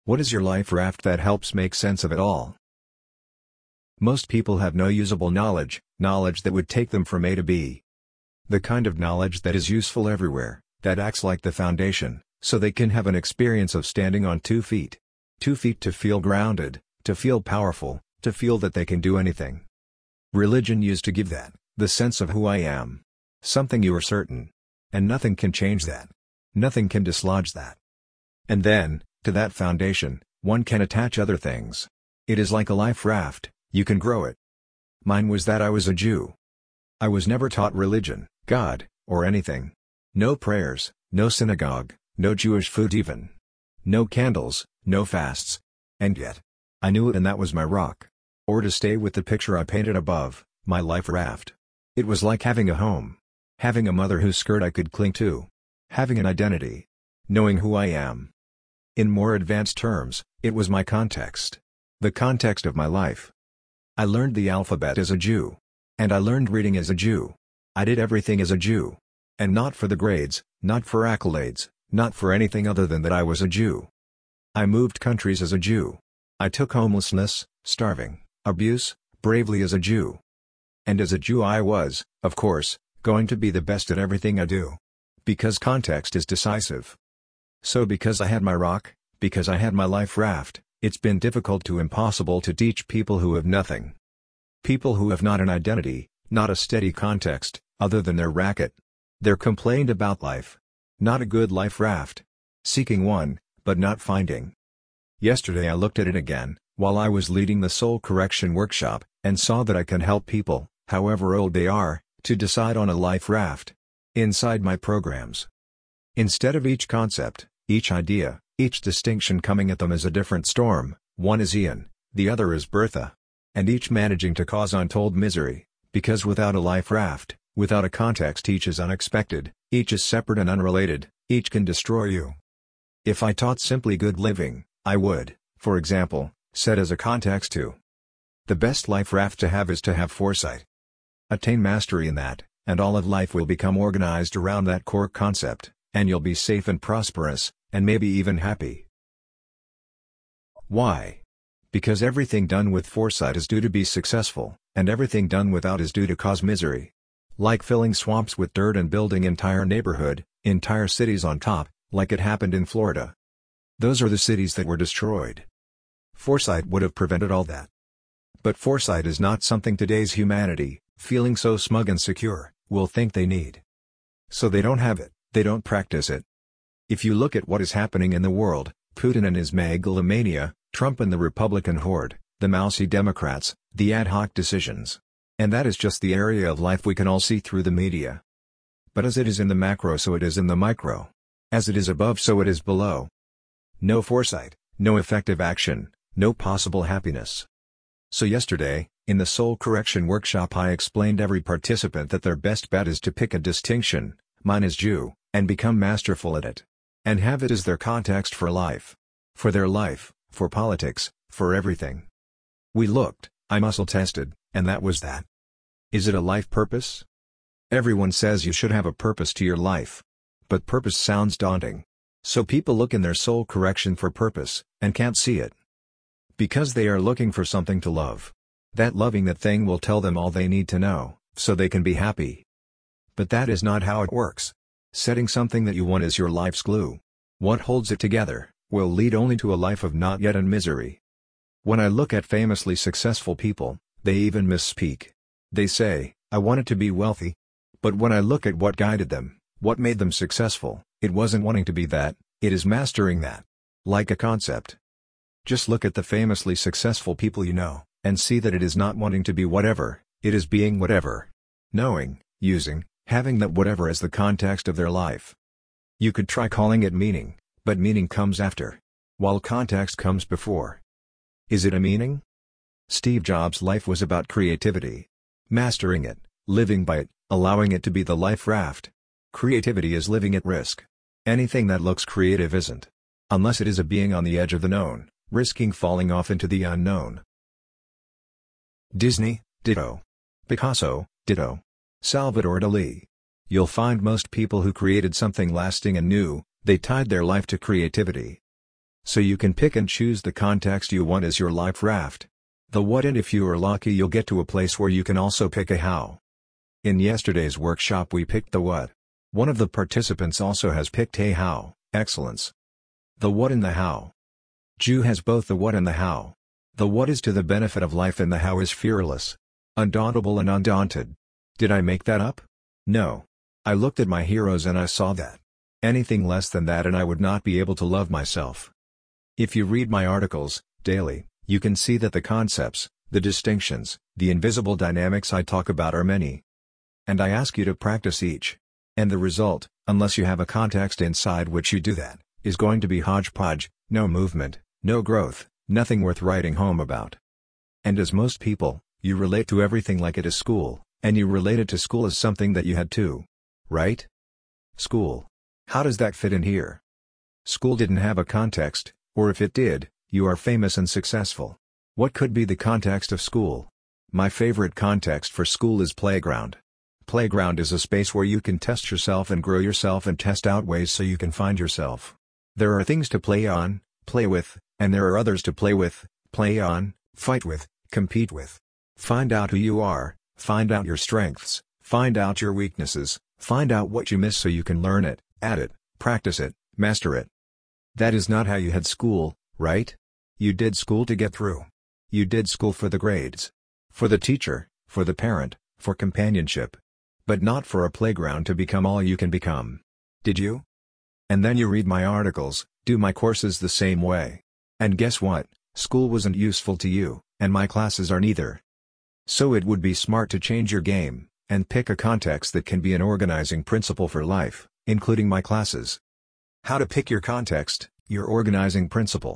What is your life raft that helps make sense of it all? Most people have no usable knowledge that would take them from A to B. The kind of knowledge that is useful everywhere, that acts like the foundation, so they can have an experience of standing on 2 feet. 2 feet to feel grounded, to feel powerful, to feel that they can do anything. Religion used to give that, the sense of who I am. Something you are certain. And nothing can change that. Nothing can dislodge that. And then, to that foundation, one can attach other things. It is like a life raft, you can grow it. Mine was that I was a Jew. I was never taught religion, God, or anything. No prayers, no synagogue, no Jewish food even. No candles, no fasts. And yet, I knew it, and that was my rock. Or to stay with the picture I painted above, my life raft. It was like having a home. Having a mother whose skirt I could cling to. Having an identity. Knowing who I am. In more advanced terms, it was my context. The context of my life. I learned the alphabet as a Jew. And I learned reading as a Jew. I did everything as a Jew. And not for the grades, not for accolades, not for anything other than that I was a Jew. I moved countries as a Jew. I took homelessness, starving, abuse, bravely as a Jew. And as a Jew I was, of course, going to be the best at everything I do. Because context is decisive. So because I had my rock, because I had my life raft, it's been difficult to impossible to teach people who have nothing. People who have not an identity, not a steady context, other than their racket. They're complained about life. Not a good life raft. Seeking one, but not finding. Yesterday I looked at it again, while I was leading the soul correction workshop, and saw that I can help people, however old they are, to decide on a life raft. Inside my programs. Instead of each concept, each idea, each distinction coming at them as a different storm, one is Ian, the other is Bertha. And each managing to cause untold misery, because without a life raft, without a context each is unexpected, each is separate and unrelated, each can destroy you. If I taught simply good living, I would, for example, set as a context to. The best life raft to have is to have foresight. Attain mastery in that, and all of life will become organized around that core concept, and you'll be safe and prosperous, and maybe even happy. Why? Because everything done with foresight is due to be successful, and everything done without is due to cause misery. Like filling swamps with dirt and building entire cities on top, like it happened in Florida. Those are the cities that were destroyed. Foresight would have prevented all that. But foresight is not something today's humanity, feeling so smug and secure, will think they need. So they don't have it, they don't practice it. If you look at what is happening in the world, Putin and his megalomania, Trump and the Republican horde, the mousy Democrats, the ad hoc decisions. And that is just the area of life we can all see through the media. But as it is in the macro so it is in the micro. As it is above so it is below. No foresight, no effective action, no possible happiness. So yesterday, in the soul correction workshop I explained every participant that their best bet is to pick a distinction, mine is Jew, and become masterful at it. And have it as their context for life. For their life, for politics, for everything. We looked, I muscle tested, and that was that. Is it a life purpose? Everyone says you should have a purpose to your life. But purpose sounds daunting. So people look in their soul correction for purpose, and can't see it. Because they are looking for something to love. That loving that thing will tell them all they need to know, so they can be happy. But that is not how it works. Setting something that you want as your life's glue. What holds it together, will lead only to a life of not yet and misery. When I look at famously successful people, they even misspeak. They say, I wanted to be wealthy. But when I look at what guided them, what made them successful, it wasn't wanting to be that, it is mastering that. Like a concept. Just look at the famously successful people you know, and see that it is not wanting to be whatever, it is being whatever. Knowing, using, having that whatever as the context of their life. You could try calling it meaning, but meaning comes after. While context comes before. Is it a meaning? Steve Jobs' life was about creativity. Mastering it, living by it, allowing it to be the life raft. Creativity is living at risk. Anything that looks creative isn't. Unless it is a being on the edge of the known, risking falling off into the unknown. Disney, ditto. Picasso, ditto. Salvador Dali. You'll find most people who created something lasting and new, they tied their life to creativity. So you can pick and choose the context you want as your life raft. The what, and if you are lucky you'll get to a place where you can also pick a how. In yesterday's workshop we picked the what. One of the participants also has picked a how, excellence. The what and the how. Ju has both the what and the how. The what is to the benefit of life and the how is fearless. Undauntable and undaunted. Did I make that up? No. I looked at my heroes and I saw that. Anything less than that and I would not be able to love myself. If you read my articles, daily, you can see that the concepts, the distinctions, the invisible dynamics I talk about are many. And I ask you to practice each. And the result, unless you have a context inside which you do that, is going to be hodgepodge, no movement, no growth, nothing worth writing home about. And as most people, you relate to everything like it is school, and you related to school as something that you had to. Right? School. How does that fit in here? School didn't have a context, or if it did, you are famous and successful. What could be the context of school? My favorite context for school is playground. Playground is a space where you can test yourself and grow yourself and test out ways so you can find yourself. There are things to play on, play with, and there are others to play with, play on, fight with, compete with. Find out who you are, find out your strengths, find out your weaknesses, find out what you miss so you can learn it, add it, practice it, master it. That is not how you had school, right? You did school to get through. You did school for the grades. For the teacher, for the parent, for companionship. But not for a playground to become all you can become. Did you? And then you read my articles, do my courses the same way. And guess what? School wasn't useful to you, and my classes aren't either. So it would be smart to change your game, and pick a context that can be an organizing principle for life, including my classes. How to pick your context, your organizing principle.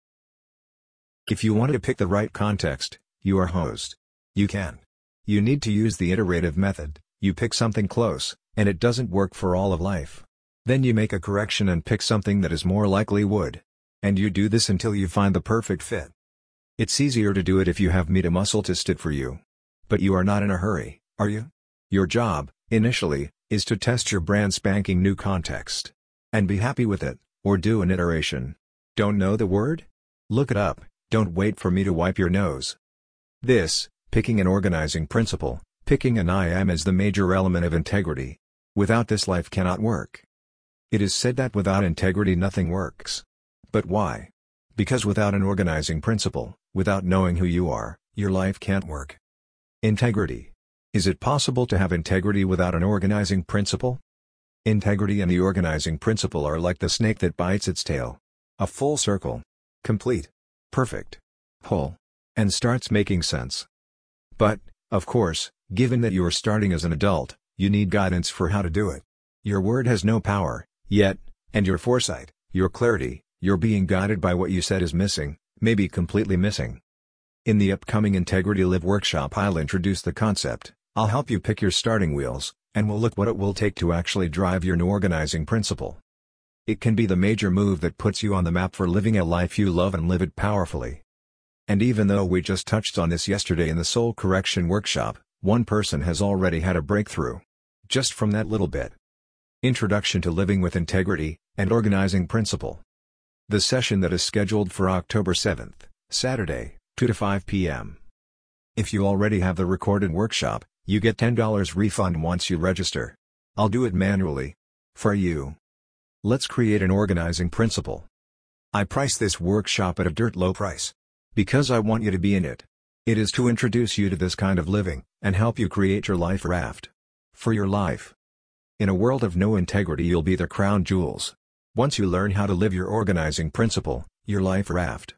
If you want to pick the right context, you are host. You can. You need to use the iterative method. You pick something close, and it doesn't work for all of life. Then you make a correction and pick something that is more likely would. And you do this until you find the perfect fit. It's easier to do it if you have meat and muscle to stick for you. But you are not in a hurry, are you? Your job, initially, is to test your brand spanking new context. And be happy with it, or do an iteration. Don't know the word? Look it up, don't wait for me to wipe your nose. This, picking an organizing principle, picking an I am is the major element of integrity. Without this life cannot work. It is said that without integrity nothing works. But why? Because without an organizing principle, without knowing who you are, your life can't work. Integrity. Is it possible to have integrity without an organizing principle? Integrity and the organizing principle are like the snake that bites its tail. A full circle. Complete. Perfect. Whole. And starts making sense. But, of course, given that you are starting as an adult, you need guidance for how to do it. Your word has no power, yet, and your foresight, your clarity, your being guided by what you said is missing, maybe completely missing. In the upcoming Integrity Live workshop I'll introduce the concept, I'll help you pick your starting wheels, and we'll look what it will take to actually drive your new organizing principle. It can be the major move that puts you on the map for living a life you love and live it powerfully. And even though we just touched on this yesterday in the Soul Correction workshop, one person has already had a breakthrough. Just from that little bit. Introduction to Living with Integrity, and Organizing Principle. The session that is scheduled for October 7th, Saturday, 2 to 5 p.m. If you already have the recorded workshop, you get $10 refund once you register. I'll do it manually. For you. Let's create an organizing principle. I price this workshop at a dirt low price. Because I want you to be in it. It is to introduce you to this kind of living, and help you create your life raft. For your life. In a world of no integrity you'll be the crown jewels. Once you learn how to live your organizing principle, your life raft.